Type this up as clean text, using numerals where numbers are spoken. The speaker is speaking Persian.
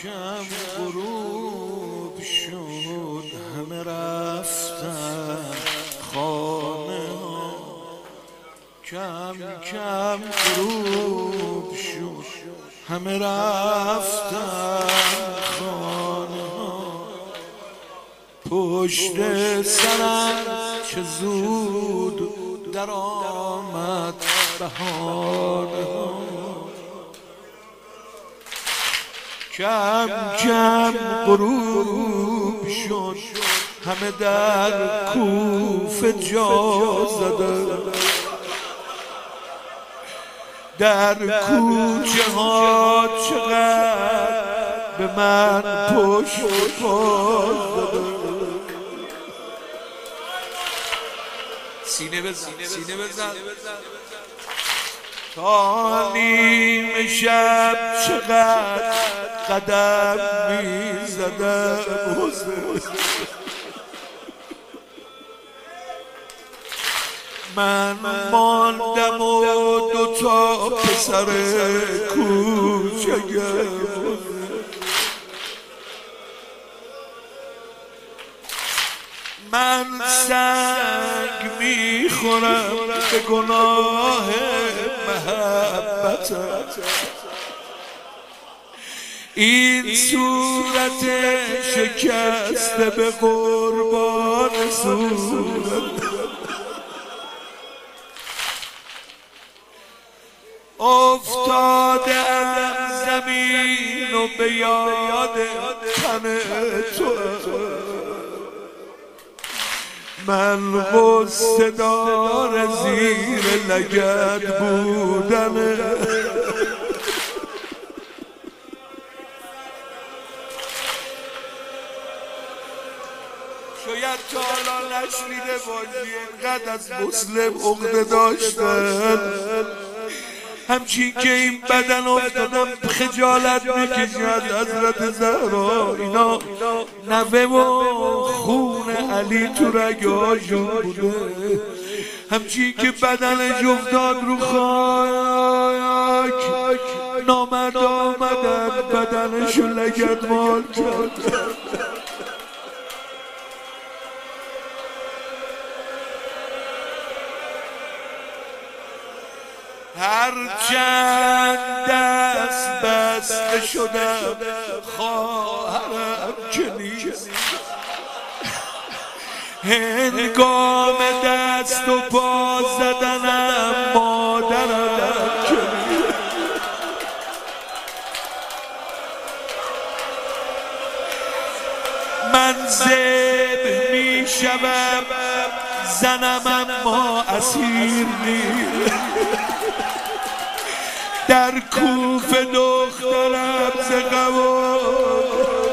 کم غروب شد همه رفتن خانه ها، کم کم غروب شد همه رفتن خانه ها. پشت سرم چه زود در آمد بهانه ها، کم کم غروب شد همه در کوفه جا زدن، در کوچه ها چقدر به من پشت باز زدن. سینه بزن سینه بزن تا نیم شب چقدر قدم می زدم. من ماندم و دوتا پسر کوچگم، من سنگ میخورم به گناه محبتم، این صورت شکسته به قربان صورت. افتادم زمین و به یاد تن تو، من غصه دار زیر لگد بودن. شاید تا حالا نشنیده باشی اینقدر از مسلم عقده داشتن، همچین که این بدن افتادم خجالت میکشد حضرت زهرا، اینا نوه و خون علی تو رگهاشون بوده، همچین که بدنش افتاد رو خاک نامرد آمدن بدنشو لگدمال کرد. هرچند دست بسته شدم خواهرم که نیست، هنگام دست و پا زدنم مادرم که نیست. من ذبح می شوم زنم اما اسیر نیست، در کوفه دخترم ز غم